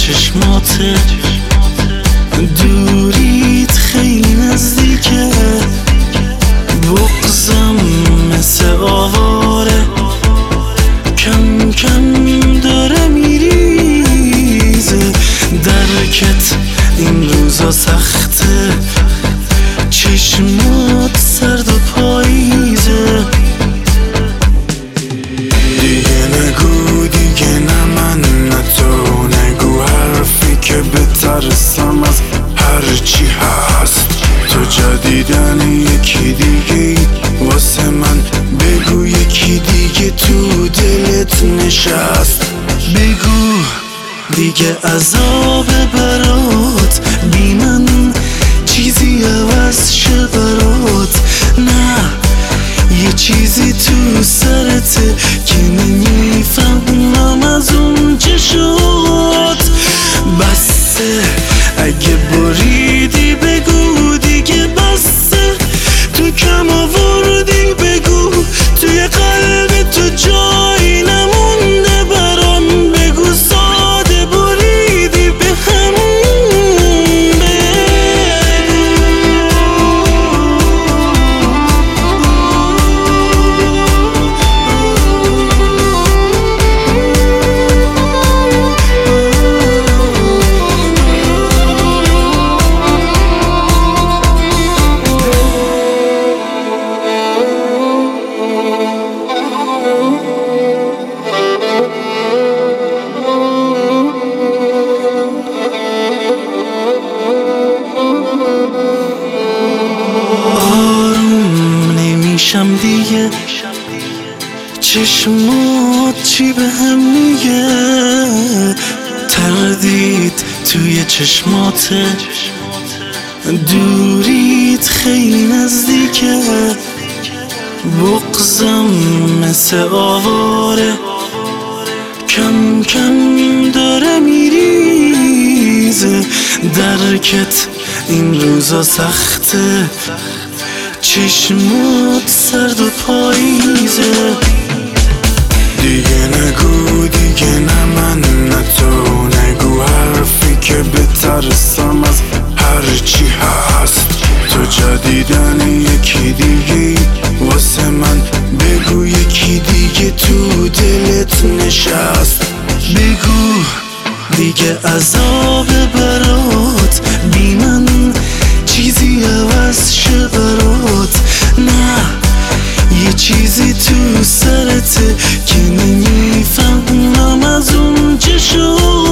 چشماته، دوریت خیلی نزدیکه، بغضم مثل آواره کم کم داره میریزه. درکت این روزا سخته، چشمات سرد و پاییزه. دیگه نگو، دیگه نه من نه تو، نگو حرفی که بترسم از هرچی هست. تو جدیدن یکی دیگه واسه من، بگو یکی دیگه تو دلت نشست. بگو دیگه عذاب برات بی من چیزی عوض شه برات. نه یه چیزی تو سرته که نمیفهمم از اون چشات. بسه اگه بریدی بگو دیگه بسه، تو کم آوردی بگو توی قلب تو جایی نمونده برام. بگو ساده بریدی به همون نمیشم دیگه، چشمات چی به هم میگه؟ تردید توی چشماته، دوریت خیلی نزدیکه، بغضم مثل آواره کم کم داره میریزه. درکت این روزا سخته، چشمات سرد و پاییزه. دیگه نگو، دیگه نه من نه تو، نگو حرفی که بترسم از هرچی هست. تو جدیدن یکی دیگه واسه من، بگو یکی دیگه تو دلت نشست. بگو دیگه عذاب برات بی من چیزی عوض شه برات. نه یه چیزی تو سرته که نمیفهمم از اون چشات.